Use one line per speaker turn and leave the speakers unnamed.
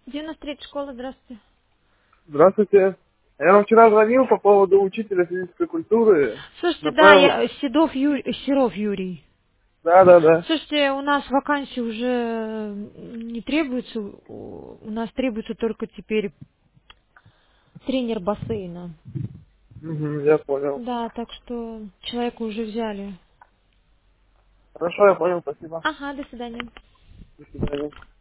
93 школа, здравствуйте.
Здравствуйте. Я вам вчера звонил по поводу учителя физической культуры.
Слушайте, да,
Направил...
я Серов Юрий.
Да.
Слушайте, у нас вакансии уже не требуется, у нас требуется только теперь тренер бассейна.
Угу, я понял.
Да, так что человека уже взяли.
Хорошо, я понял, спасибо.
Ага, до свидания.
До свидания.